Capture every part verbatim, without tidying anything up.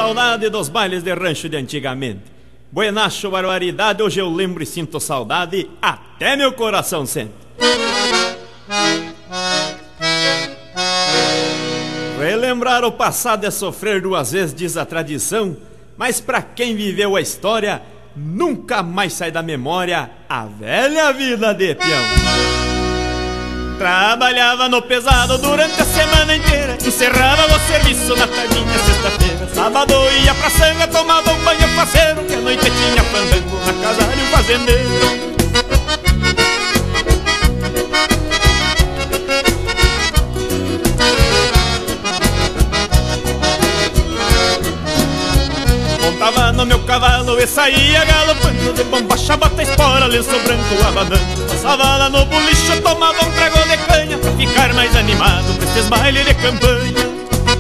saudade dos bailes de rancho de antigamente. Buenacho, barbaridade, hoje eu lembro e sinto saudade, até meu coração sente. Relembrar o passado é sofrer duas vezes, diz a tradição, mas pra quem viveu a história, nunca mais sai da memória a velha vida de peão. Trabalhava no pesado durante a semana inteira, encerrava o serviço na tardinha sexta-feira. Sábado ia pra sanga, tomava um banho faceiro, que a noite tinha fandango na casa de um fazendeiro. Montava no meu cavalo e saía galopando, de bombacha, bota, espora, lenço branco abanando. Passava lá no bolicho, tomava um trago de canha, pra ficar mais animado pra esses bailes de campanha.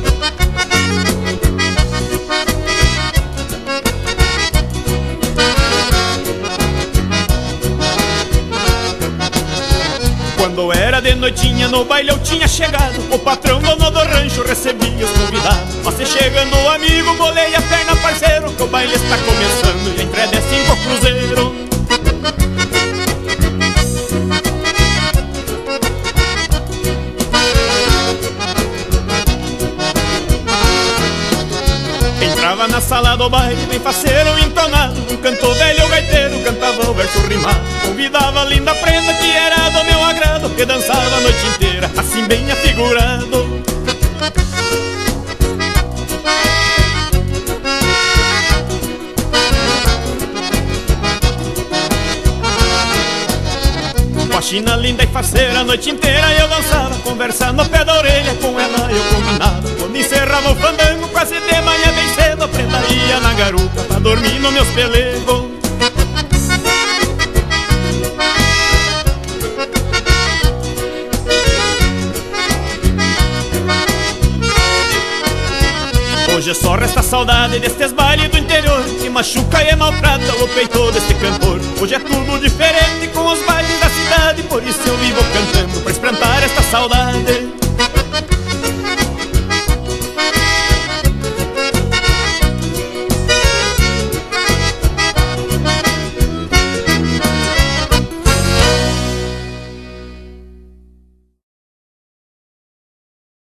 Quando era de noitinha no baile eu tinha chegado, o patrão dono do rancho recebia os convidados. Mas se chegando o amigo, bolei a perna parceiro, que o baile está começando e a entrega é cinco cruzeiro. Entrava na sala do baile, bem faceiro entonado, um cantor velho gaiteiro cantava o verso rimado. Convidava a linda prenda que era do meu agrado, que dançava a noite inteira, assim bem afigurado. Com a china linda e faceira a noite inteira eu dançava, conversando no pé da orelha, com ela eu combinava. Quando encerrava o fandango, quase de manhã bem cedo, a prenda ia na garupa pra dormir nos meus pelegos. Hoje só resta saudade destes bailes do interior, que machuca e maltrata o peito deste cantor. Hoje é tudo diferente com os bailes da cidade, por isso eu vivo cantando pra espantar esta saudade.